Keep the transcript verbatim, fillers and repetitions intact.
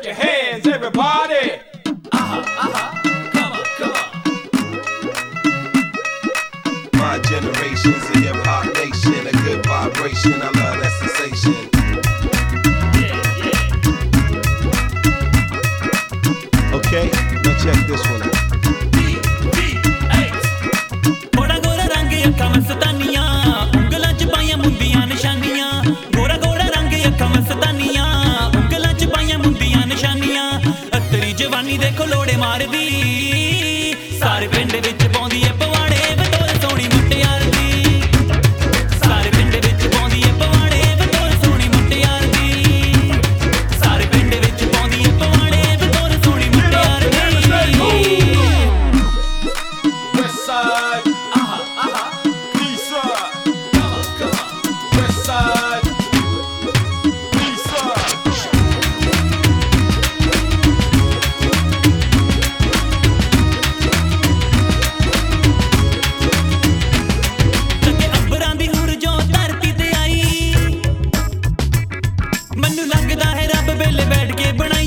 Put your hands, everybody. Uh-huh, uh-huh. Come on, come on. My generation's a hip-hop nation, a good vibration, I love that sensation. Yeah, yeah. Okay, now check this one out. ਗੋਰਾ ਗੋਰਾ ਰੰਗ ਅੱਖਾਂ ਮਸਤਾਨੀਆਂ ਉਂਗਲਾਂ 'ਚ ਪਾਈਆਂ ਮੁੰਦੀਆਂ ਨਿਸ਼ਾਨੀਆਂ ਗੋਰਾ ਗੋਰਾ ਰੰਗ ਅੱਖਾਂ ਮਸਤਾਨੀਆਂ ਉਂਗਲਾਂ 'ਚ ਪਾਈਆਂ ਮੁੰਦੀਆਂ ਨਿਸ਼ਾਨੀਆਂ ਅਤਰੀ ਜਵਾਨੀ ਦੇਖੋ ਲੋੜੇ ਮਾਰਦੀ ਸਾਰੇ ਪਿੰਡ ਵਿੱਚ ਪਾਉਂਦੀ ਏ ਪਵਾੜੇ ਬਤੌਰ ਸੋਹਣੀ ਮੁਟਿਆਰ ਦੀ ਸਾਰੇ ਪਿੰਡ ਵਿੱਚ ਪਾਉਂਦੀ ਏ ਪਵਾੜੇ ਬਤੌਰ ਸੋਹਣੀ ਮੁਟਿਆਰ ਦੀ ਸਾਰੇ ਪਿੰਡ ਵਿੱਚ ਪਾਉਂਦੀ ਏ ਪਵਾੜੇ ਬਤੌਰ ਸੋਹਣੀ ਮੁਟਿਆਰ ਦੀ West side. Uh-huh, uh-huh. East side. Come on, come on. West side. East side. ਲੱਗੇ ਅੰਬਰਾਂ ਦੀ ਹੁਰ ਜੋ ਧਰਤੀ ਤੇ ਆਈ ਮੈਨੂੰ ਲੱਗਦਾ ਹੈ ਰੱਬ ਵੇਲੇ ਬੈਠ ਕੇ ਬਣਾਈ